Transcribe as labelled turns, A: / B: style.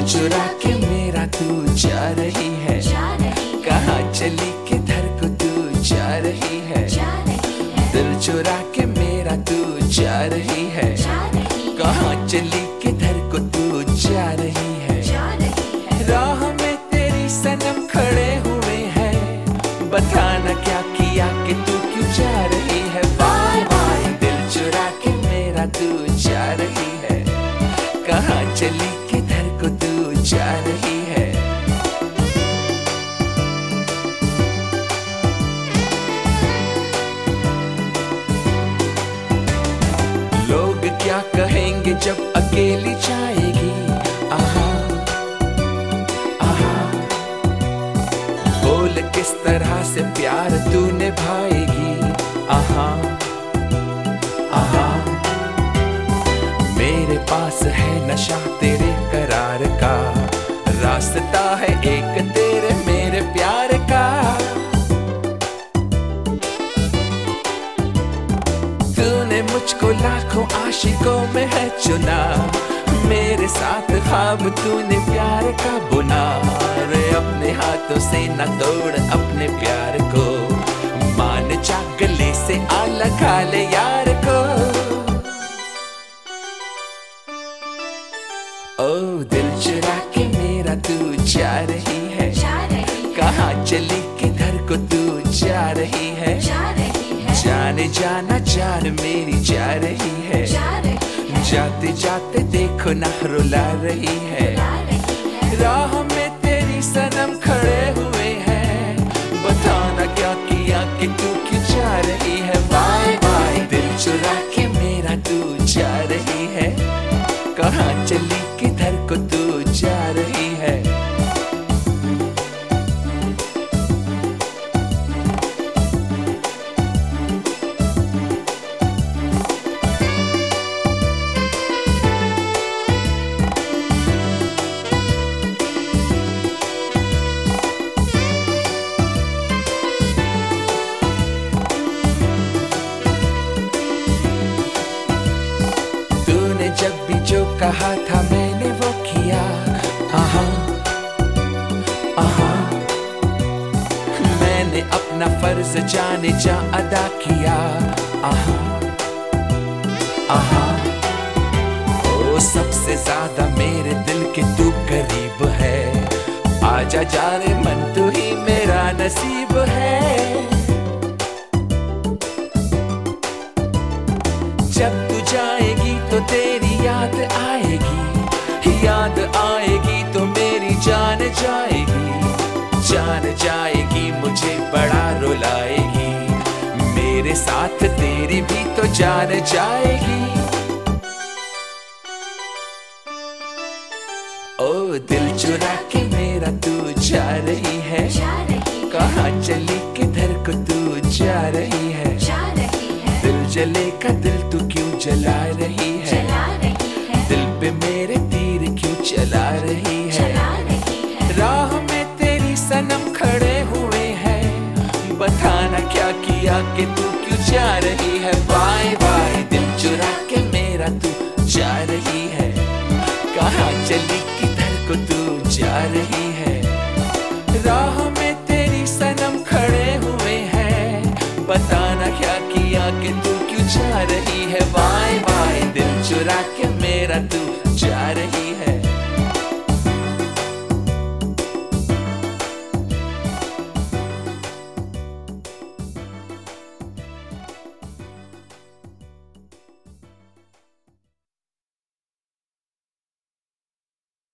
A: चुरा के मेरा तू जा रही है, कहाँ चली किधर को तू जा रही है। दिल चुरा के मेरा तू जा रही है, कहाँ चली किधर को तू जा रही है। राह में तेरी सनम खड़े हुए हैं, बताना क्या किया कि तू क्यों जा रही है। बाय बाय दिल चुरा के मेरा तू जा रही है, कहाँ चली किधर को तू जा रही है। लोग क्या कहेंगे जब अकेली जाएगी, आहा आहा। बोल किस तरह से प्यार तू निभाएगी, आहा आहा। मेरे पास है नशा तेरे करार का, रास्ता है एक तेरे मेरे प्यार का। तूने मुझको लाखों आशिकों में है चुना, मेरे साथ ख्वाब तूने प्यार का बुना। रे अपने हाथों से न तोड़ अपने प्यार को, मान जा गले से आ लगा ले यार को। ओ दिल चुरा के मेरा तू जा रही है, कहाँ चली किधर को तू जा रही है। जाने जाना जान मेरी जा रही है, जाते जाते देखो ना रुला रही है। राह में तेरी सनम खड़े हुए हैं, बताना क्या किया कि तू क्यों जा रही है। बाय बाय दिल चुरा के मेरा तू जा रही है, कहाँ चली किधर को तू जा रही है। जब भी जो कहा था मैंने वो किया, आहा आहा। मैंने अपना फर्ज जाने जा अदा किया, आहा आहा। ओ सबसे ज्यादा मेरे दिल के तू करीब है, आजा जाने मन तू ही मेरा नसीब है। जब तू जाएगी तो तेरी याद आएगी, याद आएगी तो मेरी जान जाएगी। जान जाएगी मुझे बड़ा रुलाएगी, मेरे साथ तेरी भी तो जान जाएगी। ओ दिल चुरा के मेरा तू जा रही है, कहाँ चली किधर को तू जा रही है। दिल जले का दिल तू क्यों जला रही है, दिल पे मेरे तीर क्यों चला रही है। राह में तेरी सनम खड़े हुए हैं, बताना क्या किया कि तू क्यों जा रही है। बाय बाय दिल चुरा के मेरा तू जा रही है, कहाँ चली किधर को तू जा रही है।